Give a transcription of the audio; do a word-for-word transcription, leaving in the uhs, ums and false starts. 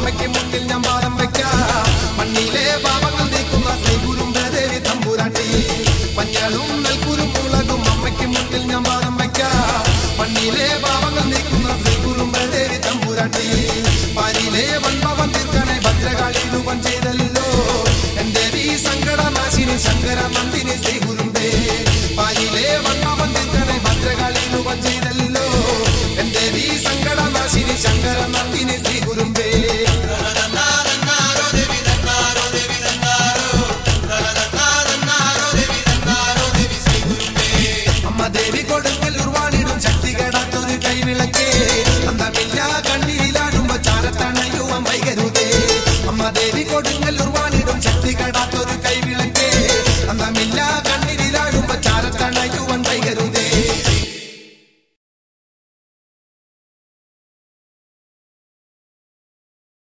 അമ്മയ്ക്ക് മുന്നിൽ ഞാൻ പാദം വയ്ക്കാം. മണ്ണിലെ പാപങ്ങൾ നീക്കുന്ന ശ്രീ കുരുമ്പദേവി തമ്പുരാട്ടി. മഞ്ഞളും നെൽക്കുരും മുളകും അമ്മയ്ക്ക് മുന്നിൽ ഞാൻ പാദം വയ്ക്കാം. മണ്ണിലെ പാപങ്ങൾ നീക്കുന്ന ശ്രീ കുരുമ്പദേവി തമ്പുരാട്ടി. പാരിലെ വൻപവൻ തീർക്കണേ ഭദ്രകാളി രൂപം ചെയ്തല്ലോ എന്റെ ഈ സങ്കടനാശിനി ശങ്കര നന്ദിനി ശ്രീ കുരുമ്പേ. പാരിലെ വൻപവൻ തീർക്കണേ ഭദ്രകാളി രൂപം ചെയ്തല്ലോ എന്റെ ഈ സങ്കടനാശിനി ശങ്കര നന്ദിനി ശ്രീ കുരുമ്പേ. അമ്മ ദേവി കൊടുങ്ങല്ലൂർ വാണിടും ശക്തി കേടാത്തൊരു കൈവിളക്കേ. അന്തമില്ല കണ്ണീരിലാടുമ്പോ ചാരത്തണയുവം വൈകരുതേ. അമ്മ ദേവി കൊടുങ്ങല്ലൂർ വാണി